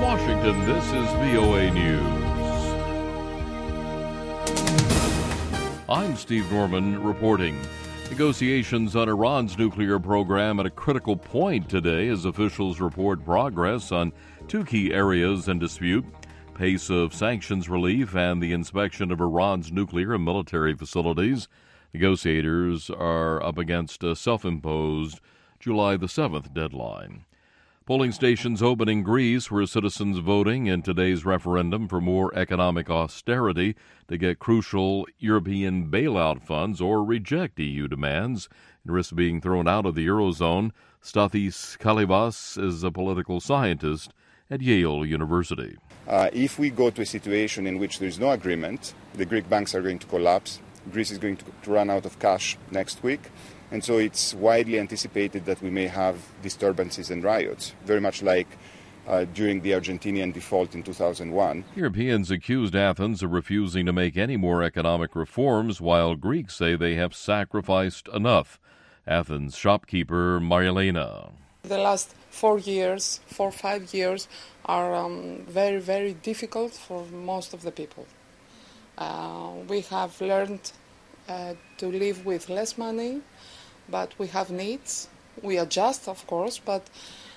Washington, this is VOA News. I'm Steve Norman reporting. Negotiations on Iran's nuclear program at a critical point today as officials report progress on two key areas in dispute: pace of sanctions relief and the inspection of Iran's nuclear and military facilities. Negotiators are up against a self-imposed July the 7th deadline. Polling stations open in Greece where citizens voting in today's referendum for more economic austerity to get crucial European bailout funds or reject EU demands and risk being thrown out of the Eurozone. Stathis Kalibas is a political scientist at Yale University. If we go to a situation in which there is no agreement, the Greek banks are going to collapse. Greece is going to run out of cash next week. And so it's widely anticipated that we may have disturbances and riots, very much like during the Argentinian default in 2001. Europeans accused Athens of refusing to make any more economic reforms, while Greeks say they have sacrificed enough. Athens shopkeeper Marilena. The last 4 or 5 years are very, very difficult for most of the people. We have learned to live with less money, but we have needs. We adjust, of course, but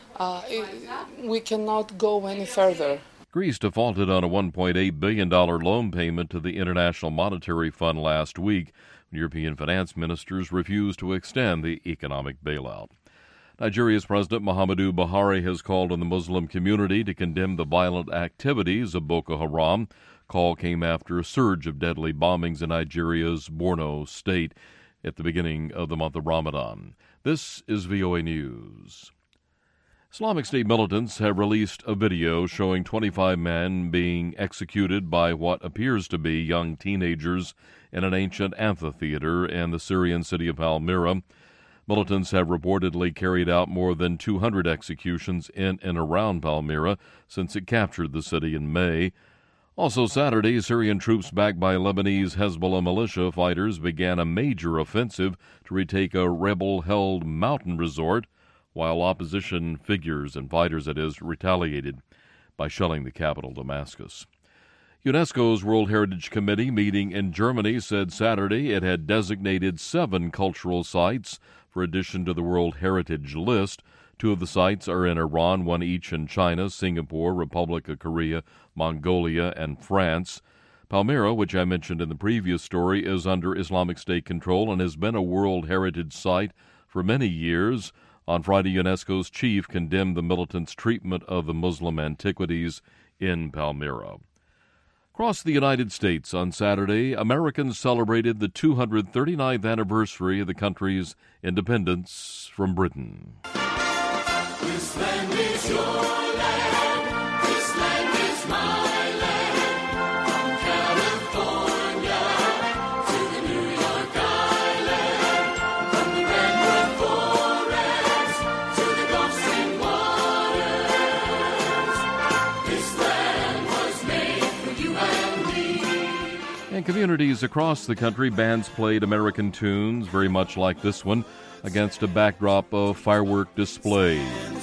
we cannot go any further. Greece defaulted on a $1.8 billion loan payment to the International Monetary Fund last week. European finance ministers refused to extend the economic bailout. Nigeria's President Muhammadu Buhari has called on the Muslim community to condemn the violent activities of Boko Haram. Call came after a surge of deadly bombings in Nigeria's Borno state at the beginning of the month of Ramadan. This is VOA News. Islamic State militants have released a video showing 25 men being executed by what appears to be young teenagers in an ancient amphitheater in the Syrian city of Palmyra. Militants have reportedly carried out more than 200 executions in and around Palmyra since it captured the city in May. Also Saturday, Syrian troops backed by Lebanese Hezbollah militia fighters began a major offensive to retake a rebel-held mountain resort, while opposition figures and fighters, retaliated by shelling the capital, Damascus. UNESCO's World Heritage Committee meeting in Germany said Saturday it had designated 7 cultural sites for addition to the World Heritage List. 2 of the sites are in Iran, 1 each in China, Singapore, Republic of Korea, Mongolia, and France. Palmyra, which I mentioned in the previous story, is under Islamic State control and has been a World Heritage Site for many years. On Friday, UNESCO's chief condemned the militants' treatment of the Muslim antiquities in Palmyra. Across the United States on Saturday, Americans celebrated the 239th anniversary of the country's independence from Britain. This land is your land, this land is my land, from California to the New York Island, from the Redwood Forest to the Gulf Stream waters. This land was made for you and me. In communities across the country, bands played American tunes, very much like this one, against a backdrop of firework displays.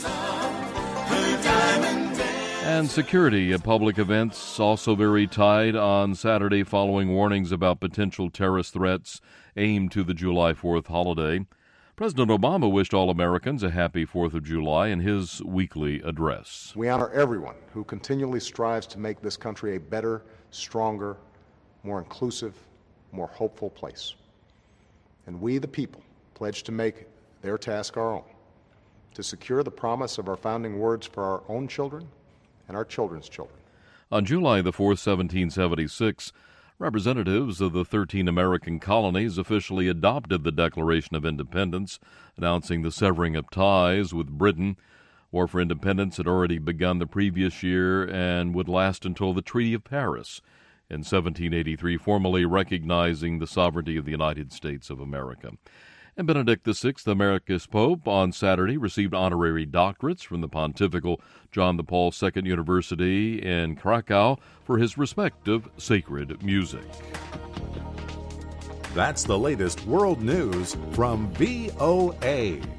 And security at public events also very tight on Saturday following warnings about potential terrorist threats aimed to the July 4th holiday. President Obama wished all Americans a happy 4th of July in his weekly address. We honor everyone who continually strives to make this country a better, stronger, more inclusive, more hopeful place. And we, the people, pledge to make their task our own, to secure the promise of our founding words for our own children and our children's children. On July the 4th, 1776, representatives of the 13 American colonies officially adopted the Declaration of Independence, announcing the severing of ties with Britain. War for Independence had already begun the previous year and would last until the Treaty of Paris in 1783, formally recognizing the sovereignty of the United States of America. And Benedict XVI, America's Pope, on Saturday received honorary doctorates from the Pontifical John Paul II University in Krakow for his respective sacred music. That's the latest world news from VOA.